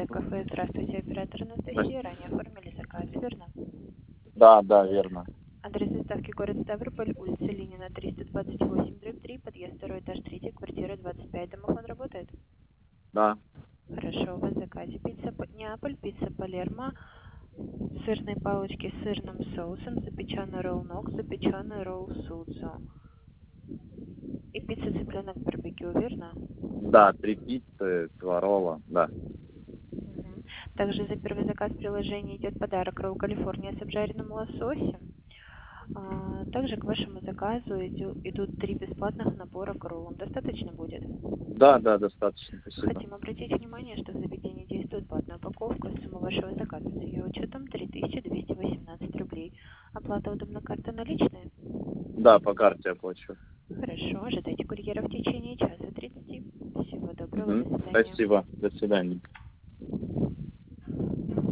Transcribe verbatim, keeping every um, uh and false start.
КТ Кафе. Здравствуйте, оператор Анастасия. Ранее оформили заказ, верно? Да, да, верно. Адрес доставки город Ставрополь, улица Ленина, триста двадцать восемь, дробь три, подъезд второй, этаж третий, квартира двадцать пять. Домофон работает? Да. Хорошо, у вас в заказе пицца По- Неаполь, пицца Палермо, сырные палочки с сырным соусом, запеченный ролл ног, запеченный ролл сузо и пицца цыпленок барбекю, верно? Да, три пиццы, два ролла, да. Мгм. Также за первый заказ в приложении идет подарок ролл Калифорния с обжаренным лососем. А, также к вашему заказу идю- идут три бесплатных набора к роллам. Достаточно будет? Да, да, достаточно, спасибо. Хотим обратить внимание, что в заведении действует платная упаковка. Сумма вашего заказа с ее учетом три тысячи двести восемнадцать рублей. Оплата удобна карта наличные? Да, по карте оплачу. Хорошо, ожидайте курьера в течение часа тридцати. Всего доброго, Угу. до свидания. Спасибо, до свидания.